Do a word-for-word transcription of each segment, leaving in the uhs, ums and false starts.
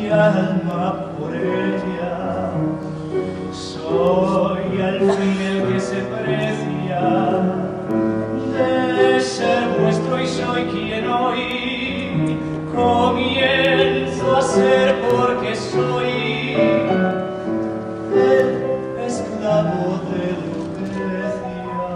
mi alma por ella. Soy al fin el que se precia de ser vuestro y soy quien hoy comienzo a ser porque soy el esclavo de Lucrecia.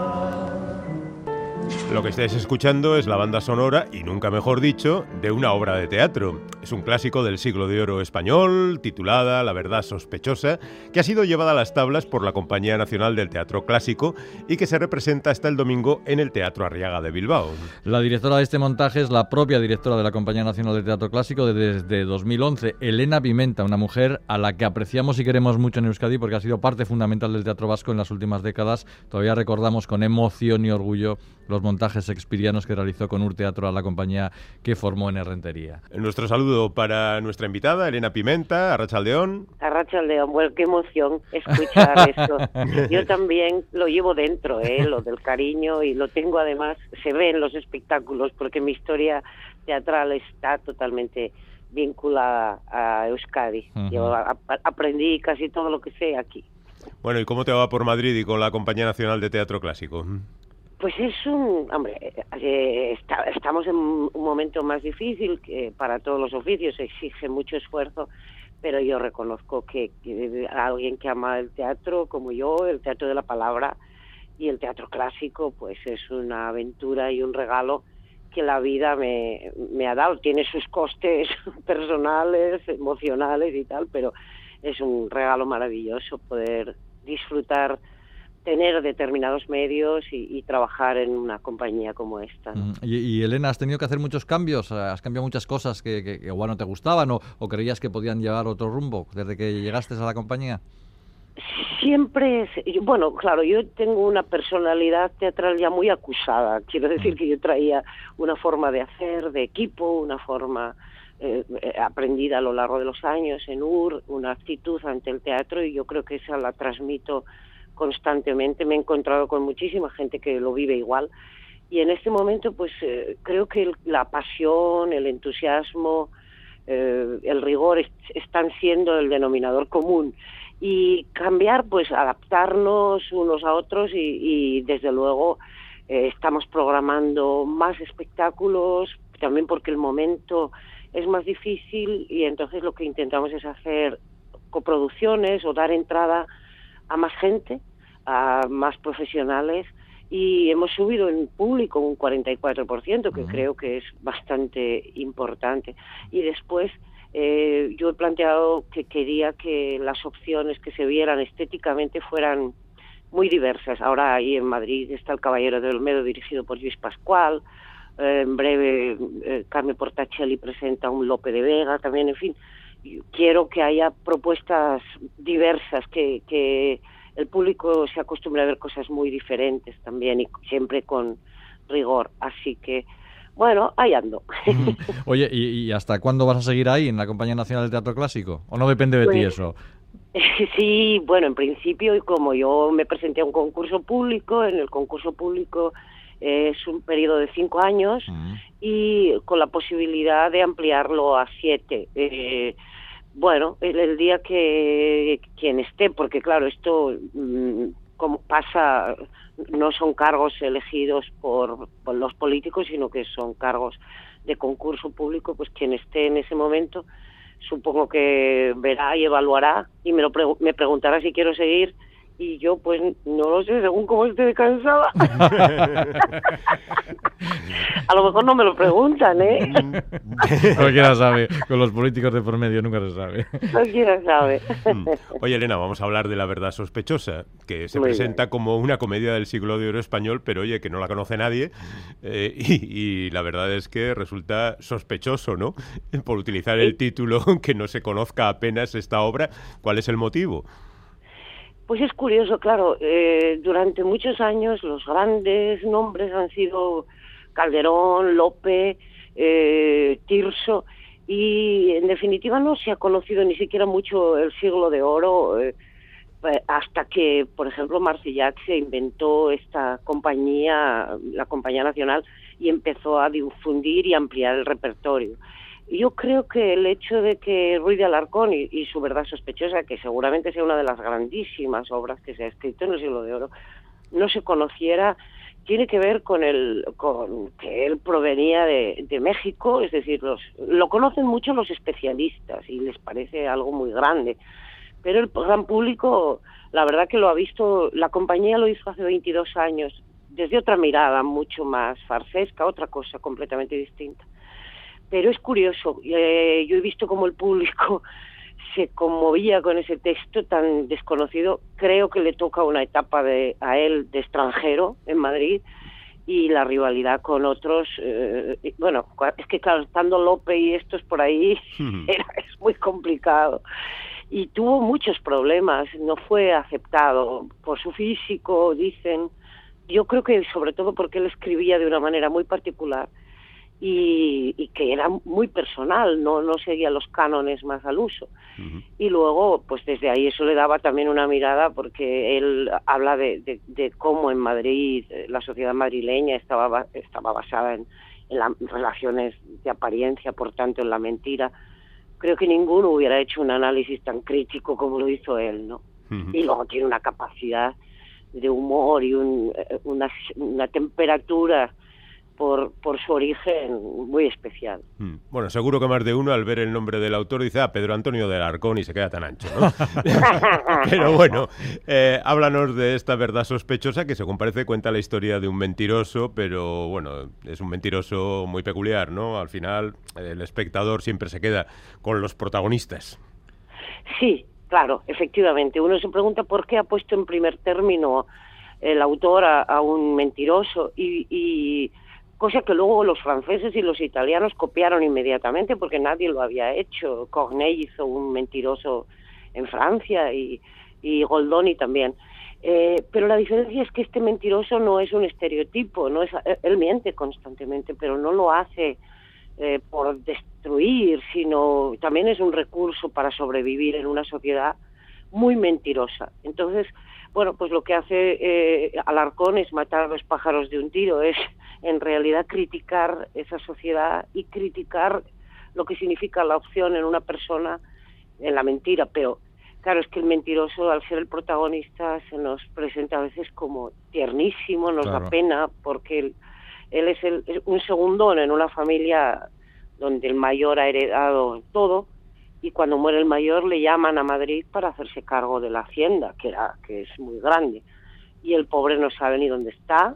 Lo que estáis escuchando es la banda sonora, y nunca mejor dicho, de una obra de teatro. Es un clásico del siglo de oro español, titulada La verdad sospechosa, que ha sido llevada a las tablas por la Compañía Nacional del Teatro Clásico y que se representa hasta el domingo en el Teatro Arriaga de Bilbao. La directora de este montaje es la propia directora de la Compañía Nacional del Teatro Clásico desde dos mil once, Elena Pimenta, una mujer a la que apreciamos y queremos mucho en Euskadi porque ha sido parte fundamental del teatro vasco en las últimas décadas. Todavía recordamos con emoción y orgullo los montajes shakespearianos que realizó con Urteatro a la compañía que formó en Errentería. Nuestro saludo para nuestra invitada, Elena Pimenta, Arratsaldeón. Arratsaldeón, bueno, qué emoción escuchar esto. Yo también lo llevo dentro, ¿eh? Lo del cariño, y lo tengo además, se ve en los espectáculos, porque mi historia teatral está totalmente vinculada a Euskadi. Uh-huh. Yo a, a, aprendí casi todo lo que sé aquí. Bueno, ¿y cómo te va por Madrid y con la Compañía Nacional de Teatro Clásico? Pues es un, hombre, eh, está, estamos en un momento más difícil, que para todos los oficios exige mucho esfuerzo, pero yo reconozco que, que alguien que ama el teatro como yo, el teatro de la palabra y el teatro clásico, pues es una aventura y un regalo que la vida me, me ha dado. Tiene sus costes personales, emocionales y tal, pero es un regalo maravilloso poder disfrutar, tener determinados medios y, y trabajar en una compañía como esta, ¿no? Y, y Elena, ¿has tenido que hacer muchos cambios? ¿Has cambiado muchas cosas que, que, que igual no te gustaban o, o creías que podían llevar otro rumbo desde que llegaste a la compañía? Siempre, bueno, claro, yo tengo una personalidad teatral ya muy acusada. Quiero decir que yo traía una forma de hacer, de equipo, una forma eh, aprendida a lo largo de los años en U R, una actitud ante el teatro, y yo creo que esa la transmito constantemente. Me he encontrado con muchísima gente que lo vive igual, y en este momento pues eh, creo que el, la pasión, el entusiasmo, eh, el rigor est- están siendo el denominador común, y cambiar, pues adaptarnos unos a otros, y, y desde luego eh, estamos programando más espectáculos, también porque el momento es más difícil, y entonces lo que intentamos es hacer coproducciones o dar entrada a más gente, a más profesionales, y hemos subido en público un cuarenta y cuatro por ciento, que uh-huh. creo que es bastante importante. Y después eh, yo he planteado que quería que las opciones que se vieran estéticamente fueran muy diversas. Ahora ahí en Madrid está El Caballero de Olmedo, dirigido por Lluís Pascual. Eh, en breve eh, Carme Portacelli presenta un Lope de Vega también. En fin, quiero que haya propuestas diversas, que, que el público se acostumbre a ver cosas muy diferentes también, y siempre con rigor. Así que, bueno, ahí ando. Mm. Oye, ¿y, ¿y hasta cuándo vas a seguir ahí en la Compañía Nacional del Teatro Clásico? ¿O no depende de pues, ti eso? Sí, bueno, en principio, como yo me presenté a un concurso público, en el concurso público eh, es un periodo de cinco años, mm. y con la posibilidad de ampliarlo a siete. Eh, Bueno, el, el día que quien esté, porque claro, esto mmm, como pasa, no son cargos elegidos por, por los políticos, sino que son cargos de concurso público, pues quien esté en ese momento, supongo que verá y evaluará, y me, lo pre- me preguntará si quiero seguir, y yo pues no lo sé, según cómo esté cansada. A lo mejor no me lo preguntan, ¿eh? Cualquiera sabe, con los políticos de por medio nunca se sabe. Cualquiera sabe. Oye, Elena, vamos a hablar de La verdad sospechosa, que se Muy presenta bien. como una comedia del siglo de oro español, pero oye, que no la conoce nadie, eh, y, y la verdad es que resulta sospechoso, ¿no? Por utilizar el título, que no se conozca apenas esta obra. ¿Cuál es el motivo? Pues es curioso, claro, eh, durante muchos años los grandes nombres han sido Calderón, Lope, eh, Tirso, y en definitiva no se ha conocido ni siquiera mucho el siglo de oro, eh, hasta que, por ejemplo, Marcillac se inventó esta compañía, la Compañía Nacional, y empezó a difundir y ampliar el repertorio. Yo creo que el hecho de que Ruiz de Alarcón y, y su verdad sospechosa, que seguramente sea una de las grandísimas obras que se ha escrito en el Siglo de Oro, no se conociera, tiene que ver con el con que él provenía de, de México, es decir, los, lo conocen mucho los especialistas y les parece algo muy grande, pero el gran público, la verdad que lo ha visto, la compañía lo hizo hace veintidós años, desde otra mirada mucho más farsesca, otra cosa completamente distinta. Pero es curioso, eh, yo he visto cómo el público se conmovía con ese texto tan desconocido. Creo que le toca una etapa de, a él de extranjero en Madrid, y la rivalidad con otros, eh, bueno, es que claro, estando Lope y estos por ahí, era, es muy complicado. Y tuvo muchos problemas, no fue aceptado por su físico, dicen. Yo creo que sobre todo porque él escribía de una manera muy particular, Y, y que era muy personal, no no seguía los cánones más al uso. Uh-huh. Y luego, pues desde ahí eso le daba también una mirada, porque él habla de, de, de cómo en Madrid la sociedad madrileña estaba estaba basada en, en las relaciones de apariencia, por tanto en la mentira. Creo que ninguno hubiera hecho un análisis tan crítico como lo hizo él, ¿no? Uh-huh. Y luego tiene una capacidad de humor y un, una, una temperatura Por, por su origen muy especial. Bueno, seguro que más de uno al ver el nombre del autor dice, ah, Pedro Antonio de Alarcón, y se queda tan ancho, ¿no? Pero bueno, eh, háblanos de esta verdad sospechosa que, según parece, cuenta la historia de un mentiroso, pero bueno, es un mentiroso muy peculiar, ¿no? Al final, el espectador siempre se queda con los protagonistas. Sí, claro, efectivamente. Uno se pregunta por qué ha puesto en primer término el autor a, a un mentiroso, y... y cosa que luego los franceses y los italianos copiaron inmediatamente, porque nadie lo había hecho. Corneille hizo un mentiroso en Francia y, y Goldoni también. Eh, pero la diferencia es que este mentiroso no es un estereotipo, no es, él miente constantemente, pero no lo hace eh, por destruir, sino también es un recurso para sobrevivir en una sociedad muy mentirosa. Entonces, bueno, pues lo que hace eh, Alarcón es matar a los pájaros de un tiro, es en realidad criticar esa sociedad y criticar lo que significa la opción en una persona en la mentira. Pero claro, es que el mentiroso, al ser el protagonista, se nos presenta a veces como tiernísimo, nos claro. da pena, porque él, él es, el, es un segundón en una familia donde el mayor ha heredado todo, y cuando muere el mayor le llaman a Madrid para hacerse cargo de la hacienda, que era que es muy grande, y el pobre no sabe ni dónde está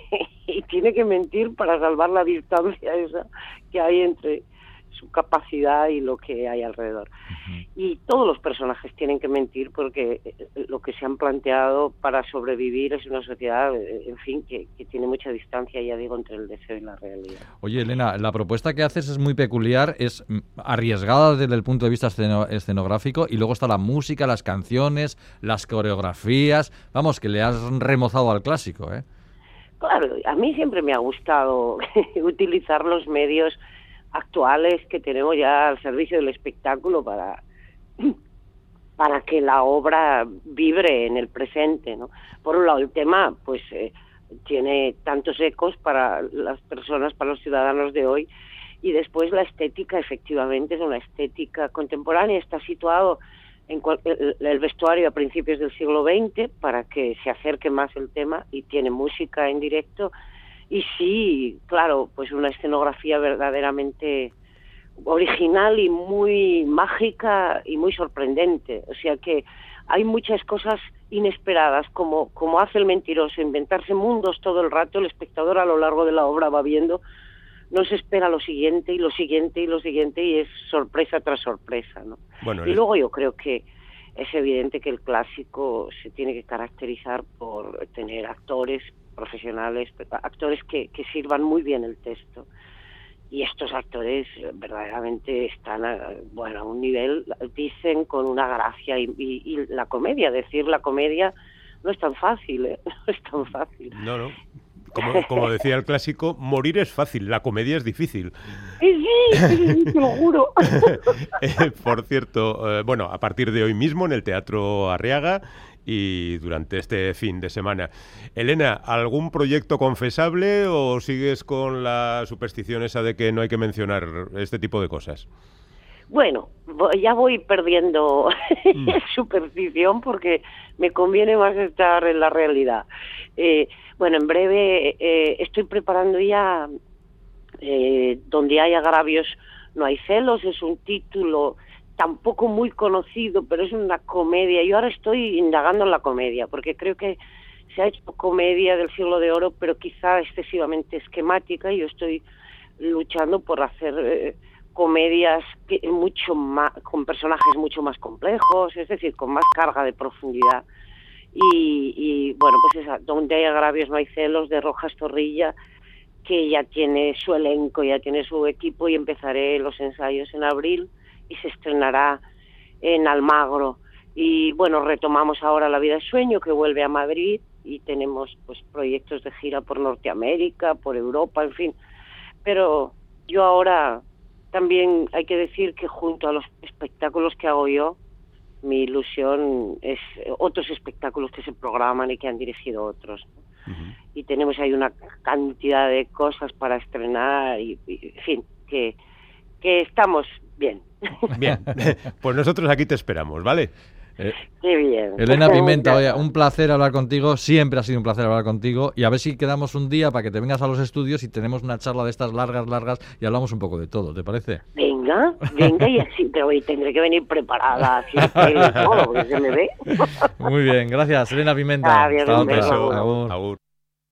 y tiene que mentir para salvar la distancia esa que hay entre su capacidad y lo que hay alrededor. Uh-huh. Y todos los personajes tienen que mentir, porque lo que se han planteado para sobrevivir es una sociedad, en fin, que, que tiene mucha distancia, ya digo, entre el deseo y la realidad. Oye, Elena, la propuesta que haces es muy peculiar, es arriesgada desde el punto de vista esceno- escenográfico, y luego está la música, las canciones, las coreografías, vamos, que le has remozado al clásico, ¿eh? Claro, a mí siempre me ha gustado utilizar los medios actuales que tenemos ya al servicio del espectáculo para para que la obra vibre en el presente, ¿no? Por un lado, el tema pues eh, tiene tantos ecos para las personas, para los ciudadanos de hoy, y después la estética, efectivamente, es una estética contemporánea, está situado en cual, el, el vestuario a principios del siglo veinte para que se acerque más el tema, y tiene música en directo. Y sí, claro, pues una escenografía verdaderamente original y muy mágica y muy sorprendente. O sea que hay muchas cosas inesperadas, como, como hace el mentiroso, inventarse mundos todo el rato. El espectador a lo largo de la obra va viendo, no se espera lo siguiente y lo siguiente y lo siguiente, y es sorpresa tras sorpresa, ¿no? Bueno, y luego yo creo que es evidente que el clásico se tiene que caracterizar por tener actores profesionales, actores que, que sirvan muy bien el texto, y estos actores verdaderamente están a, bueno, a un nivel, dicen, con una gracia, y, y, y la comedia, decir la comedia no es tan fácil, ¿eh? No es tan fácil. No, no. Como, como decía el clásico, morir es fácil, la comedia es difícil. Sí, sí, te lo juro. eh, por cierto, eh, bueno, a partir de hoy mismo en el Teatro Arriaga, y durante este fin de semana. Elena, ¿algún proyecto confesable o sigues con la superstición esa de que no hay que mencionar este tipo de cosas? Bueno, ya voy perdiendo mm. superstición porque me conviene más estar en la realidad. Eh, bueno, en breve eh, estoy preparando ya eh, Donde hay agravios no hay celos, es un título tampoco muy conocido, pero es una comedia. Yo ahora estoy indagando en la comedia, porque creo que se ha hecho comedia del siglo de oro, pero quizá excesivamente esquemática, y yo estoy luchando por hacer eh, comedias que, mucho más, con personajes mucho más complejos, es decir, con más carga de profundidad. Y, y bueno, pues esa, Donde hay agravios no hay celos, de Rojas Zorrilla, que ya tiene su elenco, ya tiene su equipo, y empezaré los ensayos en abril y se estrenará en Almagro. Y bueno, retomamos ahora La vida es sueño, que vuelve a Madrid, y tenemos pues proyectos de gira por Norteamérica, por Europa, en fin. Pero yo ahora también hay que decir que junto a los espectáculos que hago yo, mi ilusión es otros espectáculos que se programan y que han dirigido otros. Uh-huh. Y tenemos ahí una cantidad de cosas para estrenar y, y en fin, que, que estamos bien. Bien, pues nosotros aquí te esperamos, ¿vale? Eh, Qué bien. Elena Pimenta, oye, un placer hablar contigo, siempre ha sido un placer hablar contigo, y a ver si quedamos un día para que te vengas a los estudios y tenemos una charla de estas largas, largas, y hablamos un poco de todo, ¿te parece? Venga, venga, y así, pero hoy tendré que venir preparada, así, todo, porque se me ve. Muy bien, gracias, Elena Pimenta. Ah, bien, Hasta otra. Agur. Agur. Agur.